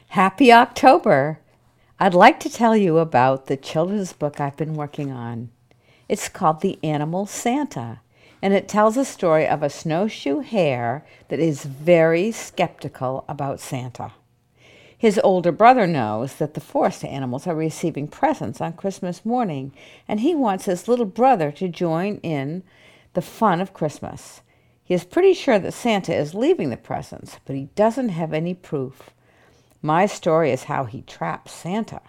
Happy October! I'd like to tell you about the children's book I've been working on. It's called The Animal Santa, and it tells a story of a snowshoe hare that is very skeptical about Santa. His older brother knows that the forest animals are receiving presents on Christmas morning, and he wants his little brother to join in the fun of Christmas. He is pretty sure that Santa is leaving the presents, but he doesn't have any proof. My story is how he traps Santa.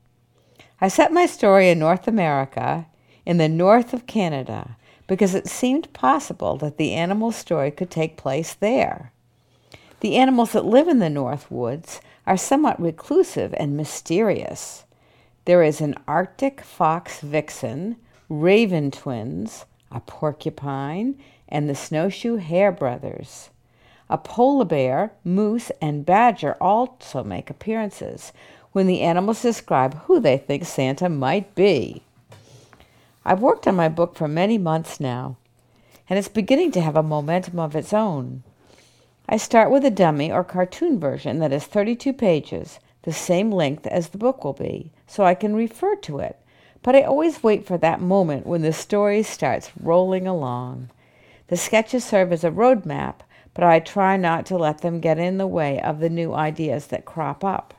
I set my story in North America, in the north of Canada, because it seemed possible that the animal story could take place there. The animals that live in the North Woods are somewhat reclusive and mysterious. There is an Arctic fox vixen, raven twins, a porcupine, and the snowshoe hare brothers. A polar bear, moose, and badger also make appearances when the animals describe who they think Santa might be. I've worked on my book for many months now, and it's beginning to have a momentum of its own. I start with a dummy or cartoon version that is 32 pages, the same length as the book will be, so I can refer to it, but I always wait for that moment when the story starts rolling along. The sketches serve as a roadmap, but I try not to let them get in the way of the new ideas that crop up.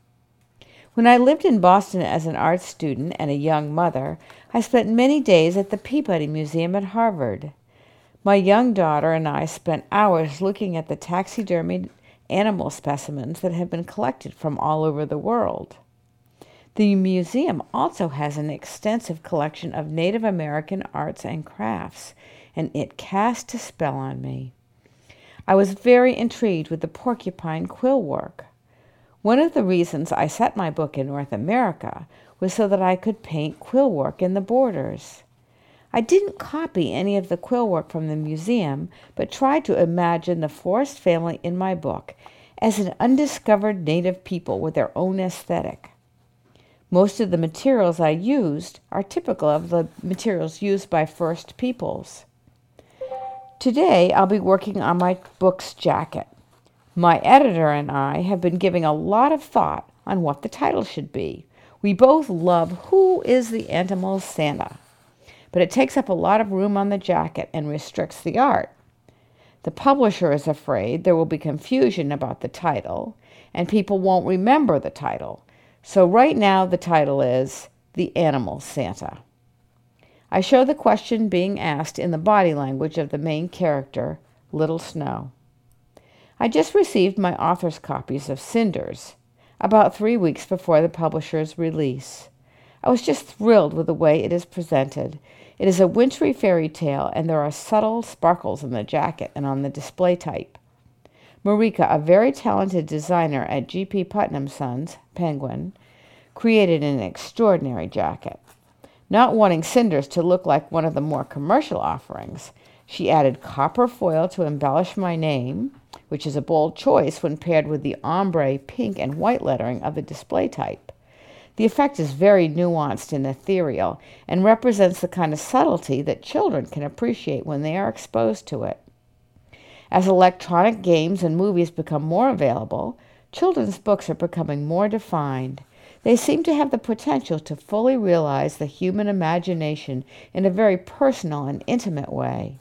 When I lived in Boston as an art student and a young mother, I spent many days at the Peabody Museum at Harvard. My young daughter and I spent hours looking at the taxidermied animal specimens that have been collected from all over the world. The museum also has an extensive collection of Native American arts and crafts, and it cast a spell on me. I was very intrigued with the porcupine quill work. One of the reasons I set my book in North America was so that I could paint quill work in the borders. I didn't copy any of the quill work from the museum, but tried to imagine the Forrest family in my book as an undiscovered native people with their own aesthetic. Most of the materials I used are typical of the materials used by First Peoples. Today, I'll be working on my book's jacket. My editor and I have been giving a lot of thought on what the title should be. We both love Who is the Animal Santa? But it takes up a lot of room on the jacket and restricts the art. The publisher is afraid there will be confusion about the title, and people won't remember the title. So right now the title is The Animal Santa. I show the question being asked in the body language of the main character, Little Snow. I just received my author's copies of Cinders, about 3 weeks before the publisher's release. I was just thrilled with the way it is presented. It is a wintry fairy tale, and there are subtle sparkles in the jacket and on the display type. Marika, a very talented designer at G.P. Putnam Sons, Penguin, created an extraordinary jacket. Not wanting Cinders to look like one of the more commercial offerings, she added copper foil to embellish my name, which is a bold choice when paired with the ombre pink and white lettering of the display type. The effect is very nuanced and ethereal and represents the kind of subtlety that children can appreciate when they are exposed to it. As electronic games and movies become more available, children's books are becoming more defined. They seem to have the potential to fully realize the human imagination in a very personal and intimate way.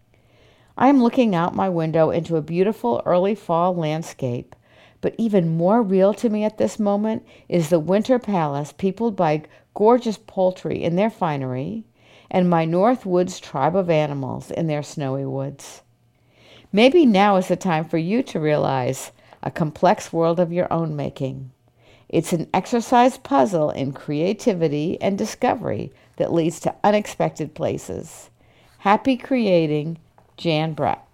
I am looking out my window into a beautiful early fall landscape, but even more real to me at this moment is the winter palace peopled by gorgeous poultry in their finery, and my North Woods tribe of animals in their snowy woods. Maybe now is the time for you to realize a complex world of your own making. It's an exercise puzzle in creativity and discovery that leads to unexpected places. Happy creating, Jan Brett.